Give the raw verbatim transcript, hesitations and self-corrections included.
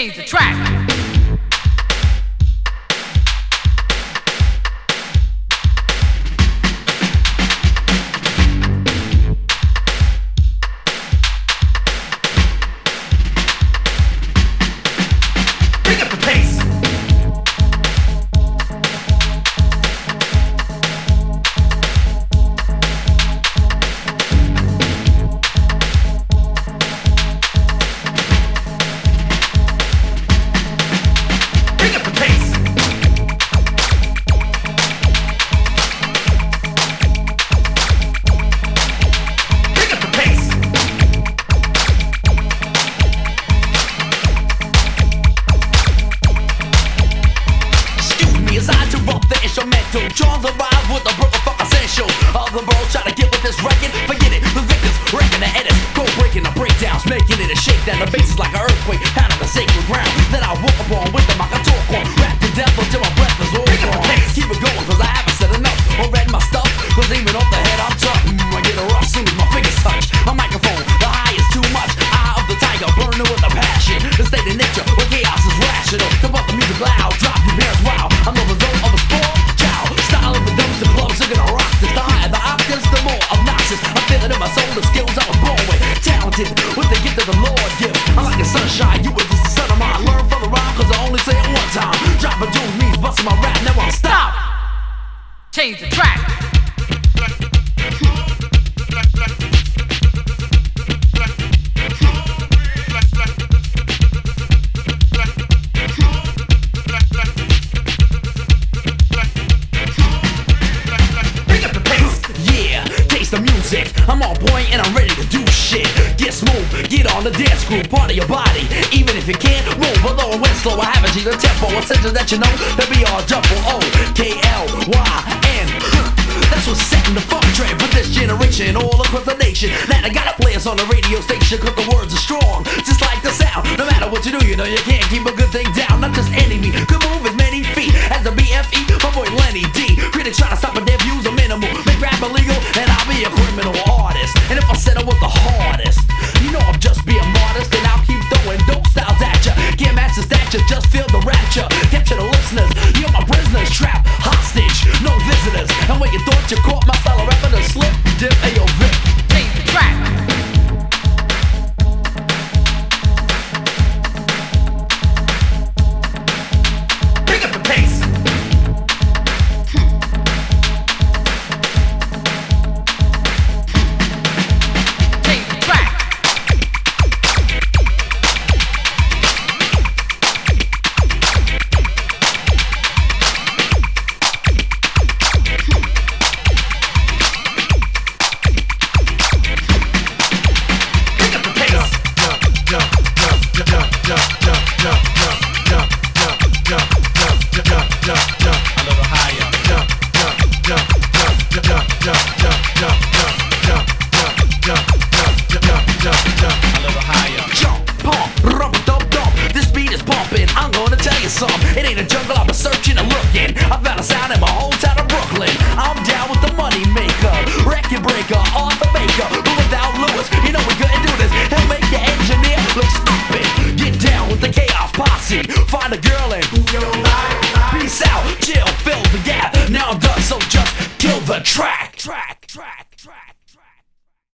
Change the track. Pick up the pace. Pick up the pace. Pick up the pace. Excuse me as I interrupt the instrumental. Charles arrive with a broken fuck essential. Other bros try to get with this record. Forget it, the victims breaking the edits. Go breaking the breakdowns, making it a shakedown. The bass is like an earthquake, pounding the sacred ground. That I walk upon with them, I can talk on. Rap to death until my breath is all gone. Keep it going, cause I haven't said enough. Or read my stuff, cause even off the head I'm tough. Mm, I get a rush soon as my fingers touch. My microphone, the high is too much. Eye of the tiger, burning with a passion. The state of nature, where chaos is rational. To bump the music loud, drop your parents wow. I'm the result of a sport, chow. Style of the dumps and clubs are gonna rock this. The higher the octaves, the more obnoxious. I'm feeling in my soul the skills I was born with. Talented with the gift of the Lord gift. I'm like the sunshine, you were just the son of mine. Learn from the rhyme, cause I only say it one time. Dropping jewels means busting my rap, now I'll stop. Change the track. Pick up the pace. Yeah, taste the music. I'm on point and I'm ready to do shit. Get smooth, get on the dance groove, part of your body. Even if you can't move, although I went slow, I haven't seen the tempo. Essential that you know, that be all double O K L Y N. That's what's setting the funk trend for this generation, all across the nation. Now I gotta play us on the radio station, cause the words are strong, just like the sound. No matter what you do, you know you can't keep a good thing down. Not just any me, could move as many feet as the B F E, my boy Lenny D. Critics try to stop but their views are minimal. Make rap illegal, and I'll be a criminal artist. And if I said I was the hardest,